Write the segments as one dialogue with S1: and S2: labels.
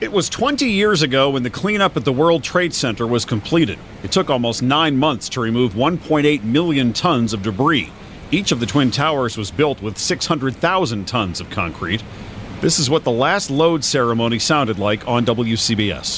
S1: It was 20 years ago when the cleanup at the World Trade Center was completed. It took almost 9 months to remove 1.8 million tons of debris. Each of the Twin Towers was built with 600,000 tons of concrete. This is what the last load ceremony sounded like on WCBS.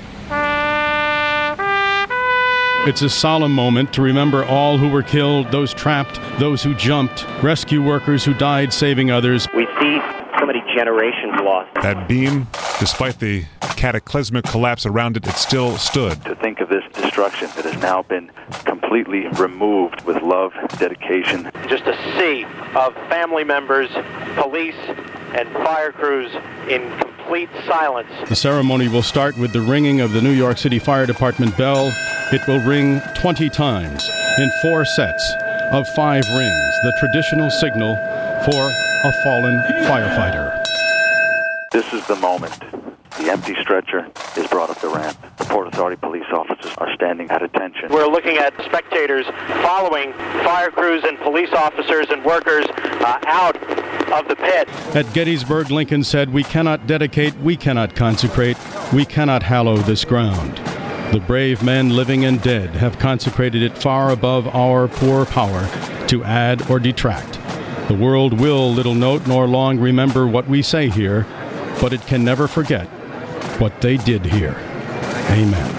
S2: It's a solemn moment to remember all who were killed, those trapped, those who jumped, rescue workers who died saving others.
S3: We see so many generations lost.
S4: That beam, despite the cataclysmic collapse around it, it still stood.
S5: To think of this destruction that has now been completely removed with love, dedication.
S3: Just a sea of family members, police, and fire crews in complete silence.
S2: The ceremony will start with the ringing of the New York City Fire Department bell. It will ring 20 times in 4 sets of 5 rings, the traditional signal for a fallen firefighter.
S5: This is the moment. The empty stretcher is brought up the ramp. The Port Authority police officers are standing at attention.
S3: We're looking at spectators following fire crews and police officers and workers out of the pit.
S2: At Gettysburg, Lincoln said, "We cannot dedicate, we cannot consecrate, we cannot hallow this ground. The brave men, living and dead, have consecrated it far above our poor power to add or detract. The world will little note nor long remember what we say here, but it can never forget what they did here. Amen."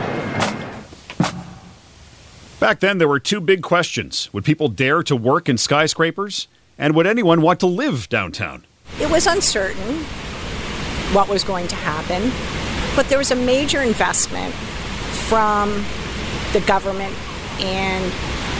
S1: Back then, there were 2 big questions. Would people dare to work in skyscrapers? And would anyone want to live downtown?
S6: It was uncertain what was going to happen, but there was a major investment from the government and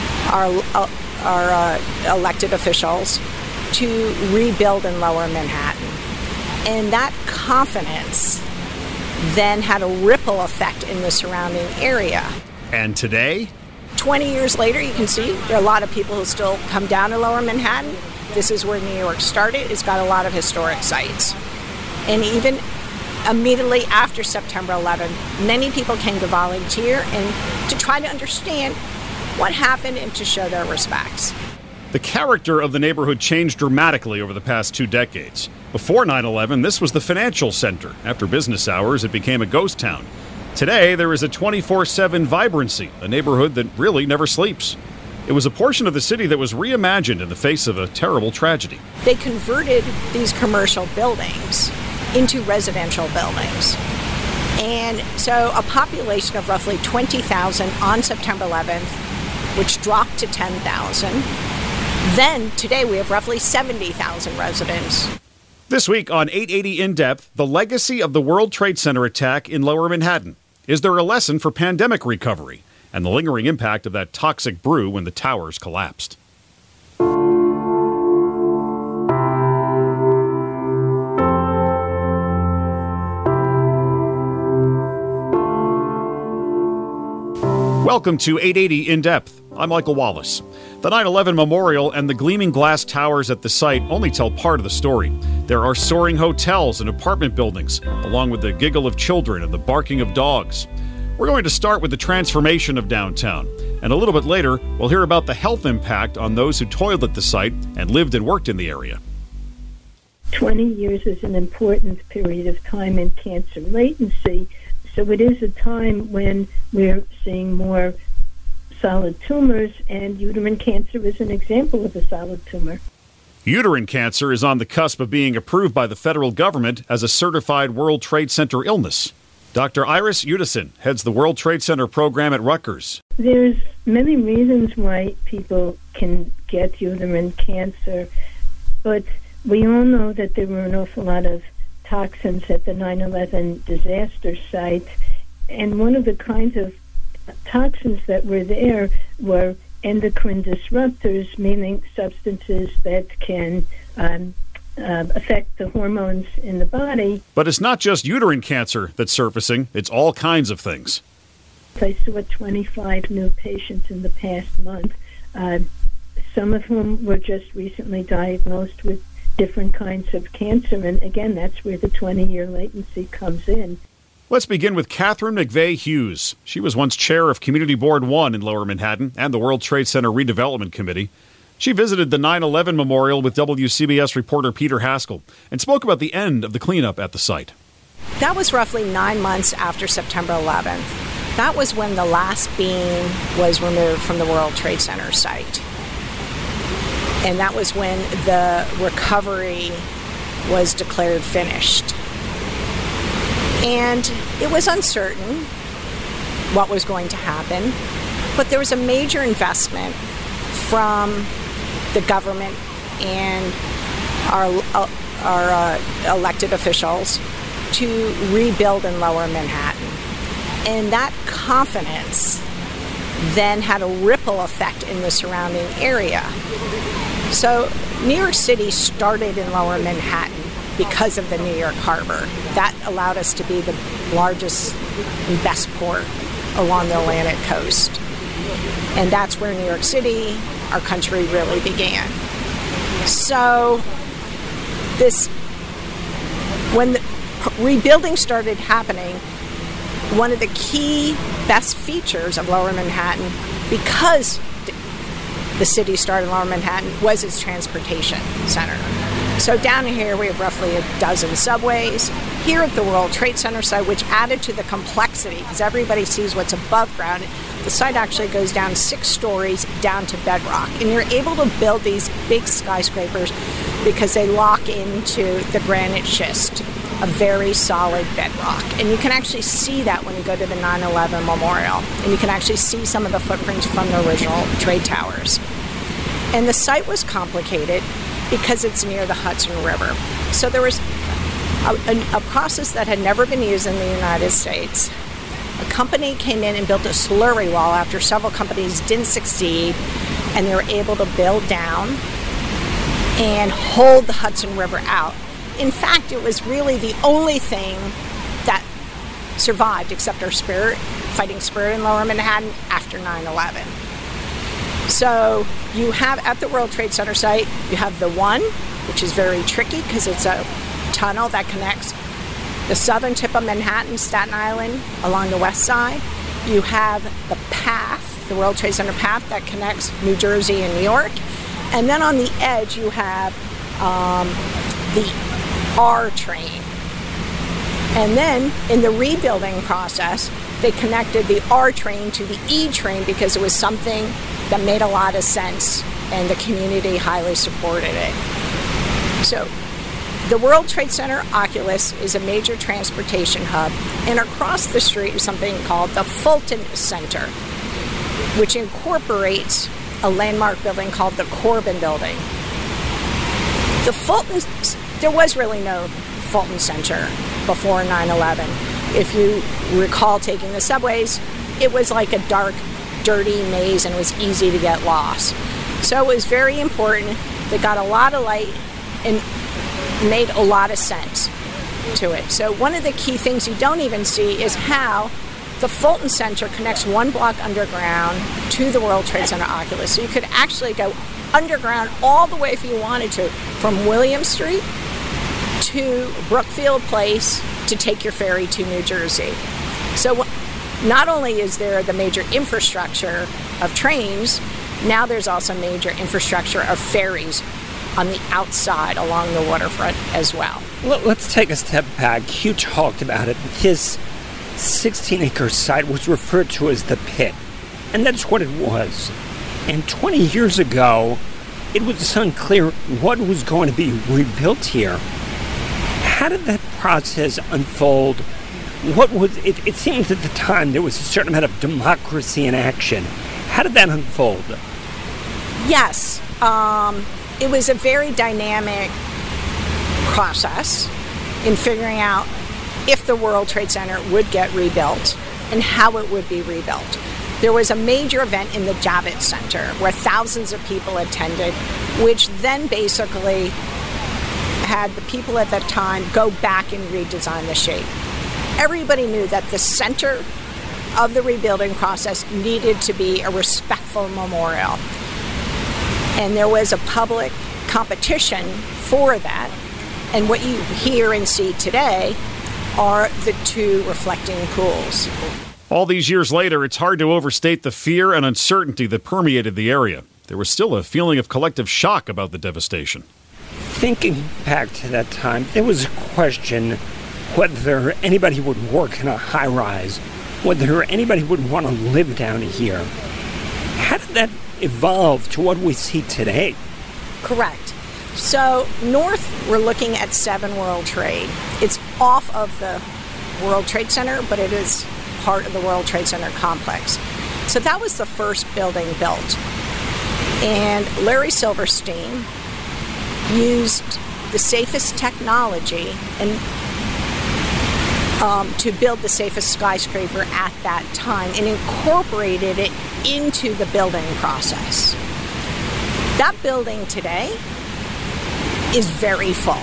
S6: our elected officials to rebuild in Lower Manhattan. And that confidence then had a ripple effect in the surrounding area.
S1: And today?
S6: 20 years later, you can see there are a lot of people who still come down to Lower Manhattan. This is where New York started. It's got a lot of historic sites. And even immediately after September 11th, many people came to volunteer and to try to understand what happened and to show their respects.
S1: The character of the neighborhood changed dramatically over the past 2 decades. Before 9/11, this was the financial center. After business hours, it became a ghost town. Today, there is a 24/7 vibrancy, a neighborhood that really never sleeps. It was a portion of the city that was reimagined in the face of a terrible tragedy.
S6: They converted these commercial buildings into residential buildings. And so a population of roughly 20,000 on September 11th, which dropped to 10,000. Then, today, we have roughly 70,000 residents.
S1: This week on 880 In Depth, the legacy of the World Trade Center attack in Lower Manhattan. Is there a lesson for pandemic recovery? And the lingering impact of that toxic brew when the towers collapsed. Welcome to 880 In Depth. I'm Michael Wallace. The 9/11 Memorial and the gleaming glass towers at the site only tell part of the story. There are soaring hotels and apartment buildings, along with the giggle of children and the barking of dogs. We're going to start with the transformation of downtown, and a little bit later, we'll hear about the health impact on those who toiled at the site and lived and worked in the area.
S7: 20 years is an important period of time in cancer latency, so it is a time when we're seeing more solid tumors, and uterine cancer is an example of a solid tumor.
S1: Uterine cancer is on the cusp of being approved by the federal government as a certified World Trade Center illness. Dr. Iris Udison heads the World Trade Center program at Rutgers.
S7: There's many reasons why people can get uterine cancer, but we all know that there were an awful lot of toxins at the 9/11 disaster site, and one of the kinds of toxins that were there were endocrine disruptors, meaning substances that can affect the hormones in the body.
S1: But it's not just uterine cancer that's surfacing, it's all kinds of things.
S7: I saw 25 new patients in the past month, some of whom were just recently diagnosed with different kinds of cancer, and again, that's where the 20-year latency comes in.
S1: Let's begin with Catherine McVeigh Hughes. She was once chair of Community Board 1 in Lower Manhattan and the World Trade Center Redevelopment Committee. She visited the 9/11 Memorial with WCBS reporter Peter Haskell and spoke about the end of the cleanup at the site.
S6: That was roughly 9 months after September 11th. That was when the last beam was removed from the World Trade Center site. And that was when the recovery was declared finished. And it was uncertain what was going to happen, but there was a major investment from the government and our elected officials to rebuild in Lower Manhattan. And that confidence then had a ripple effect in the surrounding area. So New York City started in Lower Manhattan because of the New York Harbor. That allowed us to be the largest and best port along the Atlantic coast. And that's where New York City, our country, really began. So when the rebuilding started happening, one of the key best features of Lower Manhattan, because the city started in Lower Manhattan, was its transportation center. So down here we have roughly a dozen subways. Here at the World Trade Center site, which added to the complexity, because everybody sees what's above ground, the site actually goes down 6 stories down to bedrock. And you're able to build these big skyscrapers because they lock into the granite schist, a very solid bedrock. And you can actually see that when you go to the 9/11 Memorial. And you can actually see some of the footprints from the original trade towers. And the site was complicated because it's near the Hudson River. So there was a process that had never been used in the United States. A company came in and built a slurry wall after several companies didn't succeed, and they were able to build down and hold the Hudson River out. In fact, it was really the only thing that survived except our fighting spirit in Lower Manhattan after 9/11. So you have at the World Trade Center site, you have the one, which is very tricky because it's a tunnel that connects the southern tip of Manhattan, Staten Island, along the west side. You have the path, the World Trade Center path that connects New Jersey and New York. And then on the edge, you have the R train. And then in the rebuilding process, they connected the R train to the E train because it was something that made a lot of sense and the community highly supported it. So the World Trade Center Oculus is a major transportation hub, and across the street is something called the Fulton Center, which incorporates a landmark building called the Corbin Building. There was really no Fulton Center before 9/11. If you recall taking the subways, it was like a dark, dirty maze and it was easy to get lost. So it was very important. They got a lot of light and made a lot of sense to it. So one of the key things you don't even see is how the Fulton Center connects one block underground to the World Trade Center Oculus. So you could actually go underground all the way if you wanted to, from William Street to Brookfield Place to take your ferry to New Jersey. So not only is there the major infrastructure of trains, now there's also major infrastructure of ferries on the outside along the waterfront as well.
S8: Let's take a step back. You talked about it. His 16-acre site was referred to as the Pit, and that's what it was. And 20 years ago, it was unclear what was going to be rebuilt here. How did that process unfold? What was it? It seems at the time there was a certain amount of democracy in action. How did that unfold?
S6: Yes. It was a very dynamic process in figuring out if the World Trade Center would get rebuilt and how it would be rebuilt. There was a major event in the Javits Center where thousands of people attended, which then basically had the people at that time go back and redesign the shape. Everybody knew that the center of the rebuilding process needed to be a respectful memorial. And there was a public competition for that. And what you hear and see today are the two reflecting pools.
S1: All these years later, it's hard to overstate the fear and uncertainty that permeated the area. There was still a feeling of collective shock about the devastation.
S8: Thinking back to that time, there was a question whether anybody would work in a high-rise, whether anybody would want to live down here. How did that evolve to what we see today?
S6: Correct. So north, we're looking at 7 World Trade. It's off of the World Trade Center, but it is part of the World Trade Center complex. So that was the first building built. And Larry Silverstein used the safest technology and to build the safest skyscraper at that time and incorporated it into the building process. That building today is very full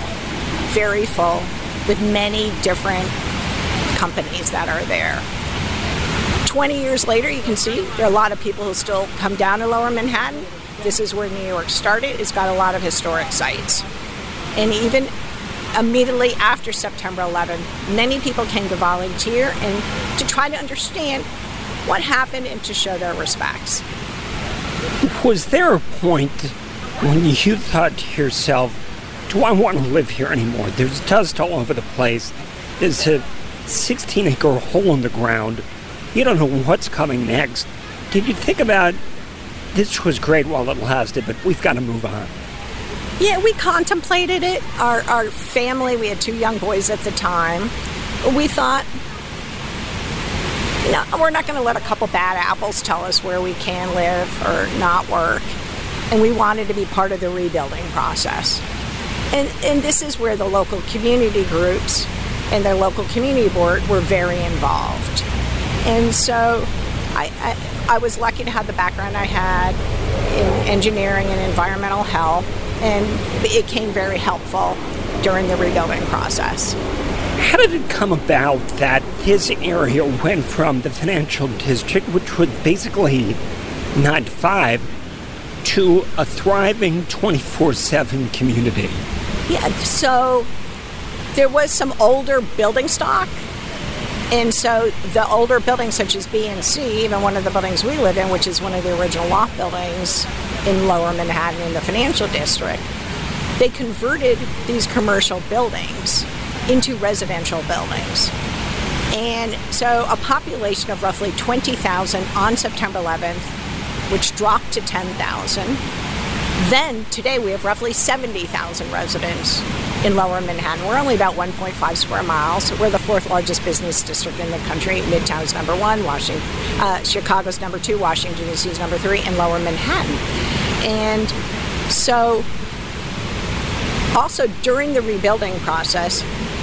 S6: with many different companies that are there. 20 years later, you can see there are a lot of people who still come down to Lower Manhattan. This is where New York started. It's got a lot of historic sites. And even immediately after September 11, many people came to volunteer and to try to understand what happened and to show their respects.
S8: Was there a point when you thought to yourself, do I want to live here anymore? There's dust all over the place. There's a 16-acre hole in the ground. You don't know what's coming next. Did you think about, this was great while it lasted, but we've got to move on?
S6: Yeah, we contemplated it. Our family, we had 2 young boys at the time. We thought, no, we're not going to let a couple bad apples tell us where we can live or not work. And we wanted to be part of the rebuilding process. And this is where the local community groups and their local community board were very involved. And so I was lucky to have the background I had in engineering and environmental health, and it came very helpful during the rebuilding process.
S8: How did it come about that this area went from the financial district, which was basically 9 to 5, to a thriving 24/7 community?
S6: Yeah, so there was some older building stock. And so the older buildings such as B&C, even one of the buildings we live in, which is one of the original loft buildings in Lower Manhattan in the financial district, they converted these commercial buildings into residential buildings. And so a population of roughly 20,000 on September 11th, which dropped to 10,000. Then today we have roughly 70,000 residents in Lower Manhattan. We're only about 1.5 square miles. We're the 4th largest business district in the country. Midtown's number 1, Chicago's number 2, Washington D.C. is number 3, and Lower Manhattan. And so also during the rebuilding process,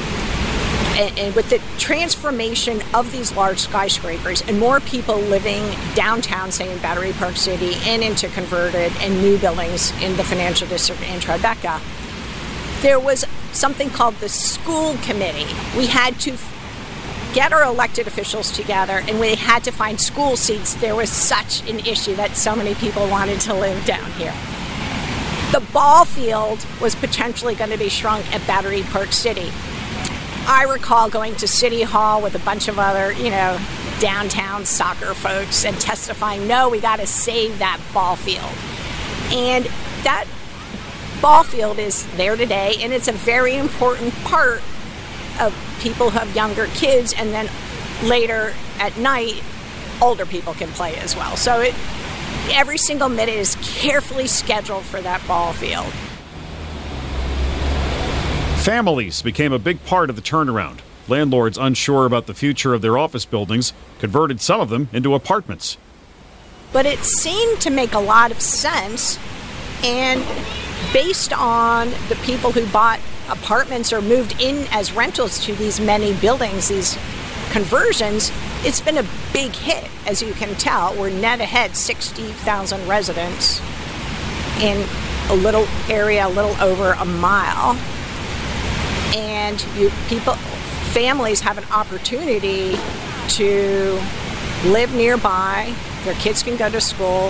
S6: and with the transformation of these large skyscrapers and more people living downtown, say in Battery Park City, and into converted and new buildings in the financial district and Tribeca, there was something called the school committee. We had to get our elected officials together, and we had to find school seats. There was such an issue that so many people wanted to live down here. The ball field was potentially going to be shrunk at Battery Park City. I recall going to City Hall with a bunch of other, downtown soccer folks and testifying, no, we got to save that ball field. And that ball field is there today, and it's a very important part of people who have younger kids, and then later at night, older people can play as well. So every single minute is carefully scheduled for that ball field.
S1: Families became a big part of the turnaround. Landlords unsure about the future of their office buildings converted some of them into apartments.
S6: But it seemed to make a lot of sense, and based on the people who bought apartments or moved in as rentals to these many buildings, these conversions, it's been a big hit. As you can tell, we're net ahead 60,000 residents in a little area, a little over a mile. And families have an opportunity to live nearby. Their kids can go to school,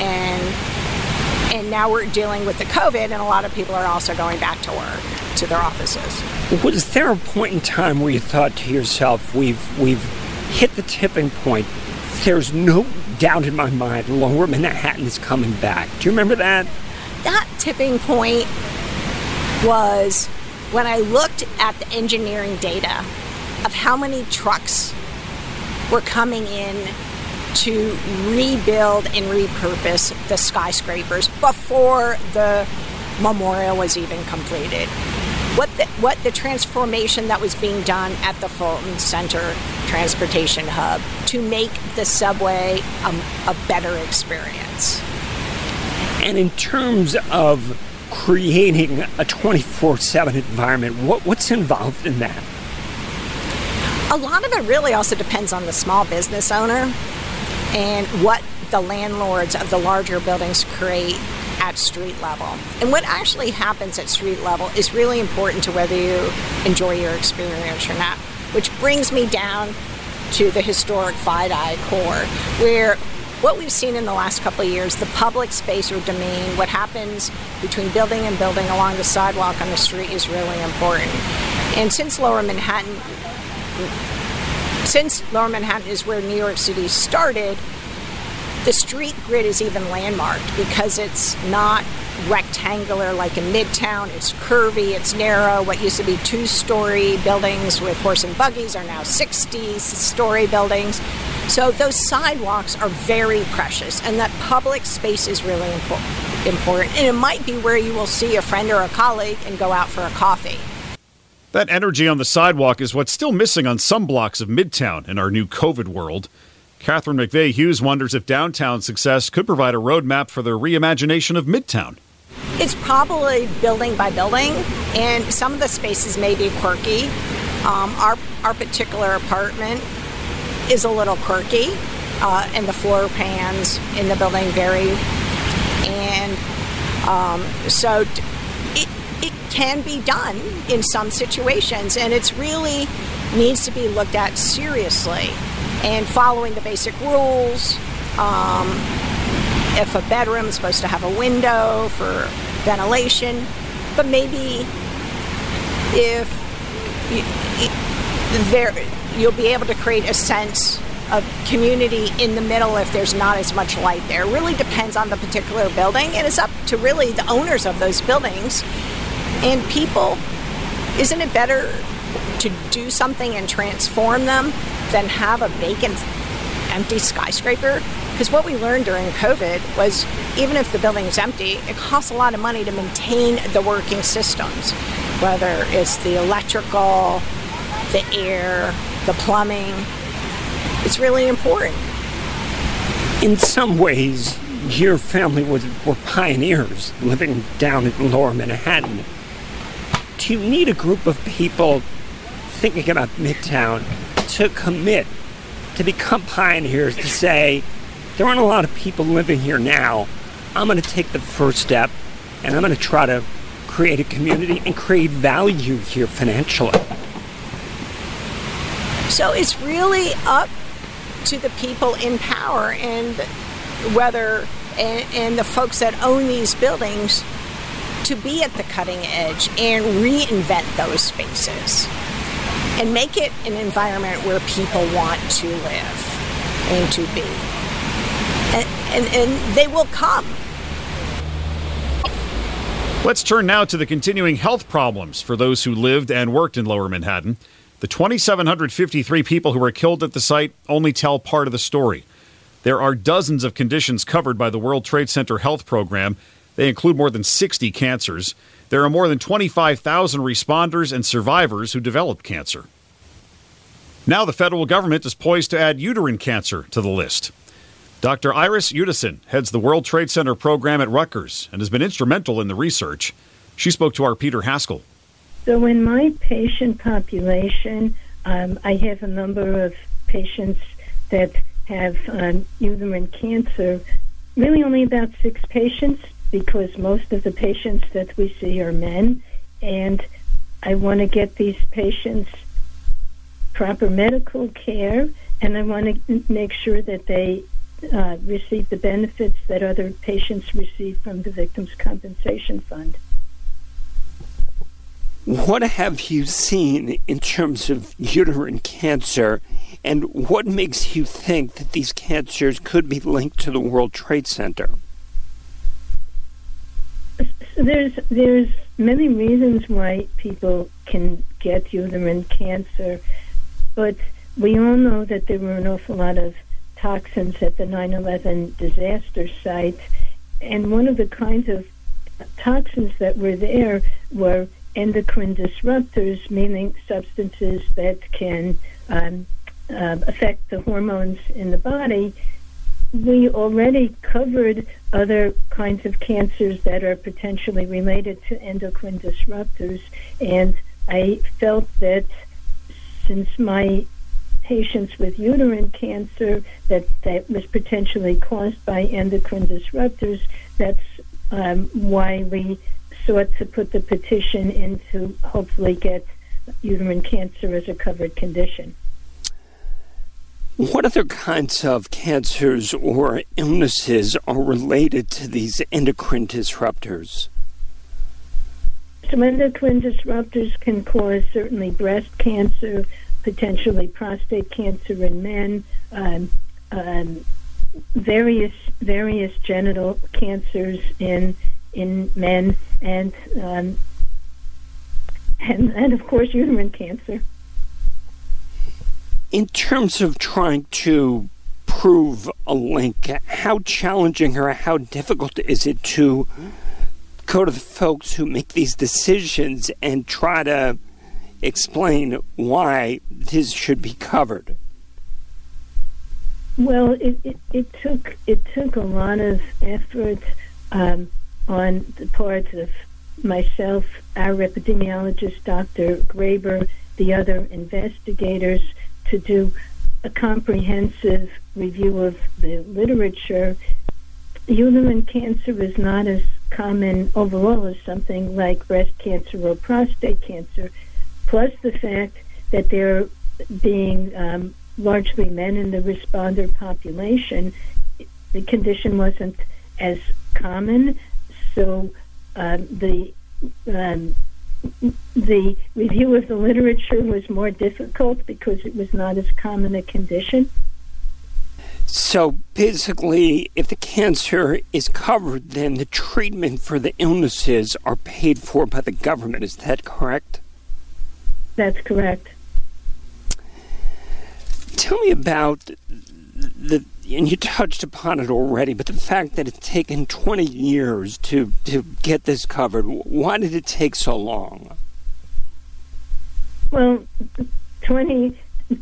S6: and now we're dealing with the COVID, and a lot of people are also going back to work, to their offices.
S8: Was there a point in time where you thought to yourself, we've hit the tipping point? There's no doubt in my mind, Lower Manhattan is coming back. Do you remember that?
S6: That tipping point was when I looked at the engineering data of how many trucks were coming in to rebuild and repurpose the skyscrapers before the memorial was even completed. What the transformation that was being done at the Fulton Center Transportation Hub to make the subway a better experience.
S8: And in terms of creating a 24/7 environment, what's involved in that?
S6: A lot of it really also depends on the small business owner and what the landlords of the larger buildings create at street level. And what actually happens at street level is really important to whether you enjoy your experience or not, which brings me down to the historic FIDI core, where what we've seen in the last couple of years, the public space or domain, what happens between building and building along the sidewalk on the street is really important. And since Lower Manhattan is where New York City started, the street grid is even landmarked because it's not rectangular like in Midtown. It's curvy, it's narrow. What used to be 2-story buildings with horse and buggies are now 60-story buildings. So those sidewalks are very precious, and that public space is really important. And it might be where you will see a friend or a colleague and go out for a coffee.
S1: That energy on the sidewalk is what's still missing on some blocks of Midtown in our new COVID world. Catherine McVeigh Hughes wonders if downtown success could provide a roadmap for the reimagination of Midtown.
S6: It's probably building by building, and some of the spaces may be quirky. Our particular apartment is a little quirky, and the floor plans in the building vary. And so it can be done in some situations, and it's really needs to be looked at seriously and following the basic rules. If a bedroom is supposed to have a window for ventilation, but maybe if you'll be able to create a sense of community in the middle if there's not as much light there. It really depends on the particular building, and it's up to really the owners of those buildings and people. Isn't it better to do something and transform them than have a vacant, empty skyscraper? Because what we learned during COVID was even if the building is empty, it costs a lot of money to maintain the working systems, whether it's the electrical, the air, the plumbing. It's really important.
S8: In some ways, your family were pioneers living down in Lower Manhattan. Do you need a group of people thinking about Midtown to commit, to become pioneers, to say, there aren't a lot of people living here now. I'm going to take the first step, and I'm going to try to create a community and create value here financially?
S6: So it's really up to the people in power and the folks that own these buildings to be at the cutting edge and reinvent those spaces and make it an environment where people want to live and to be. And they will come.
S1: Let's turn now to the continuing health problems for those who lived and worked in Lower Manhattan. The 2,753 people who were killed at the site only tell part of the story. There are dozens of conditions covered by the World Trade Center Health Program. They include more than 60 cancers. There are more than 25,000 responders and survivors who developed cancer. Now the federal government is poised to add uterine cancer to the list. Dr. Iris Udison heads the World Trade Center program at Rutgers and has been instrumental in the research. She spoke to our Peter Haskell.
S7: So in my patient population, I have a number of patients that have uterine cancer. Really only about 6 patients, because most of the patients that we see are men. And I want to get these patients proper medical care, and I want to make sure that they receive the benefits that other patients receive from the Victims' Compensation Fund.
S8: What have you seen in terms of uterine cancer, and what makes you think that these cancers could be linked to the World Trade Center?
S7: There's many reasons why people can get uterine cancer, but we all know that there were an awful lot of toxins at the 9/11 disaster site, and one of the kinds of toxins that were there were endocrine disruptors, meaning substances that can affect the hormones in the body. We already covered other kinds of cancers that are potentially related to endocrine disruptors, and I felt that since my patients with uterine cancer that was potentially caused by endocrine disruptors, that's why we sought to put the petition in to hopefully get uterine cancer as a covered condition.
S8: What other kinds of cancers or illnesses are related to these endocrine disruptors?
S7: So endocrine disruptors can cause certainly breast cancer, potentially prostate cancer in men, various genital cancers in men, and of course uterine cancer.
S8: In terms of trying to prove a link, how challenging or how difficult is it to go to the folks who make these decisions and try to explain why this should be covered?
S7: Well, it took a lot of effort on the part of myself, our epidemiologist, Dr. Graber, the other investigators, to do a comprehensive review of the literature. Uterine cancer is not as common overall as something like breast cancer or prostate cancer, plus the fact that they're being largely men in the responder population. The condition wasn't as common, so the review of the literature was more difficult because it was not as common a condition.
S8: So basically, if the cancer is covered, then the treatment for the illnesses are paid for by the government. Is that correct?
S7: That's correct.
S8: Tell me about and you touched upon it already, but the fact that it's taken 20 years to get this covered, why did it take so long?
S7: Well, we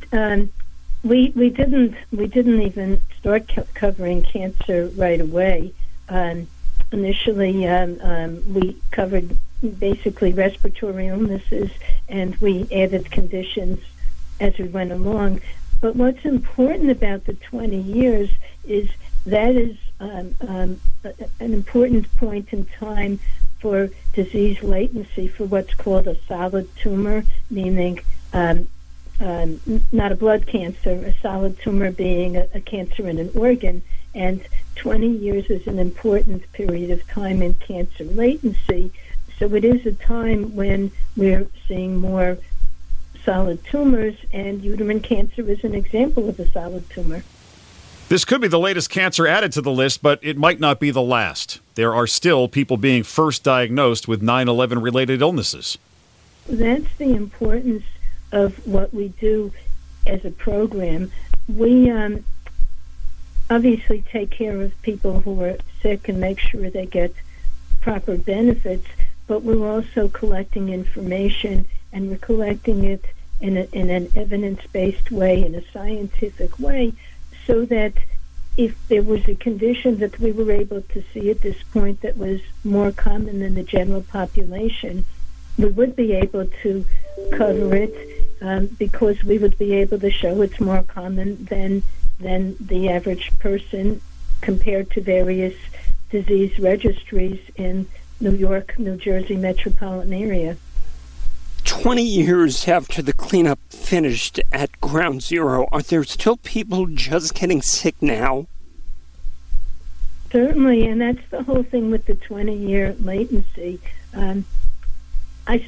S7: didn't even start covering cancer right away. Initially, we covered basically respiratory illnesses, and we added conditions as we went along. But what's important about the 20 years is that is an important point in time for disease latency for what's called a solid tumor, meaning not a blood cancer, a solid tumor being a cancer in an organ. And 20 years is an important period of time in cancer latency. So it is a time when we're seeing more solid tumors, and uterine cancer is an example of a solid tumor.
S1: This could be the latest cancer added to the list, but it might not be the last. There are still people being first diagnosed with 9/11 related illnesses.
S7: That's the importance of what we do as a program. We obviously take care of people who are sick and make sure they get proper benefits, but we're also collecting information, and we're collecting it in an evidence-based way, in a scientific way, so that if there was a condition that we were able to see at this point that was more common than the general population, we would be able to cover it because we would be able to show it's more common than the average person compared to various disease registries in New York, New Jersey metropolitan area.
S8: 20 years after the cleanup finished at Ground Zero, are there still people just getting sick now?
S7: Certainly, and that's the whole thing with the 20-year latency. I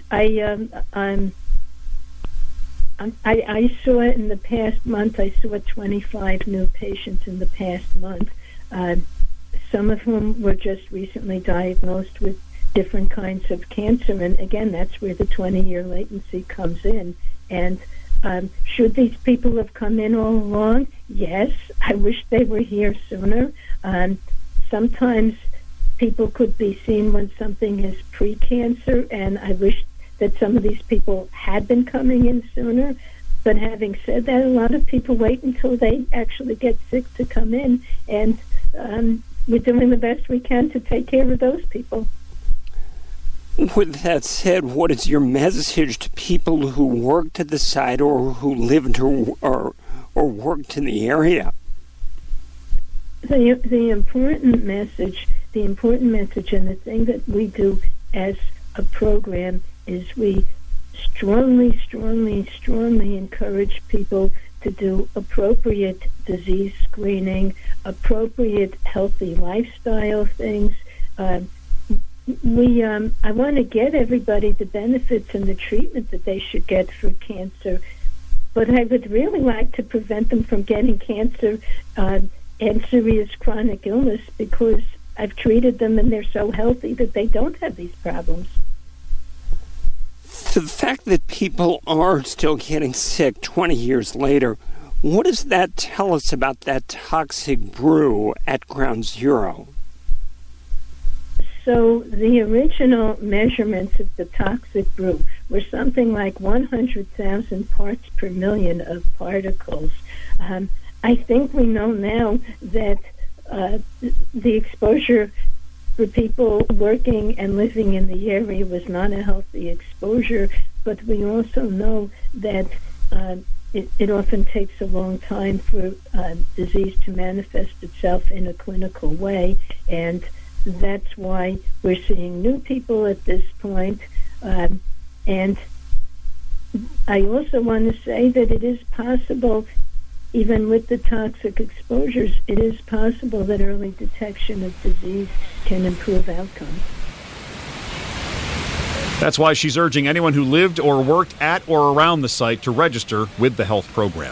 S7: saw in the past month, I saw 25 new patients in the past month, some of whom were just recently diagnosed with different kinds of cancer. And again, that's where the 20-year latency comes in. And should these people have come in all along? Yes. I wish they were here sooner. Sometimes people could be seen when something is pre-cancer, and I wish that some of these people had been coming in sooner. But having said that, a lot of people wait until they actually get sick to come in, and we're doing the best we can to take care of those people.
S8: With that said, what is your message to people who worked at the site or who lived or worked in the area?
S7: The important message and the thing that we do as a program is we strongly encourage people to do appropriate disease screening, appropriate healthy lifestyle things. I want to get everybody the benefits and the treatment that they should get for cancer, but I would really like to prevent them from getting cancer and serious chronic illness, because I've treated them and they're so healthy that they don't have these problems.
S8: The fact that people are still getting sick 20 years later, what does that tell us about that toxic brew at Ground Zero?
S7: So the original measurements of the toxic brew were something like 100,000 parts per million of particles. I think we know now that the exposure for people working and living in the area was not a healthy exposure, but we also know that it often takes a long time for disease to manifest itself in a clinical way, and that's why we're seeing new people at this point. And I also want to say that it is possible, even with the toxic exposures, it is possible that early detection of disease can improve outcomes.
S1: That's why she's urging anyone who lived or worked at or around the site to register with the health program.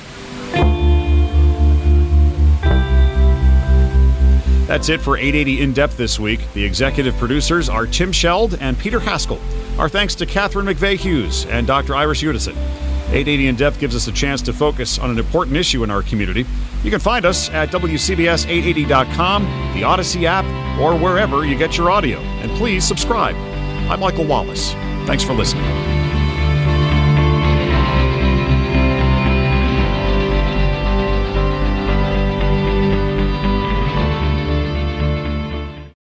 S1: That's it for 880 In-Depth this week. The executive producers are Tim Sheld and Peter Haskell. Our thanks to Catherine McVeigh-Hughes and Dr. Iris Udison. 880 In-Depth gives us a chance to focus on an important issue in our community. You can find us at WCBS880.com, the Odyssey app, or wherever you get your audio. And please subscribe. I'm Michael Wallace. Thanks for listening.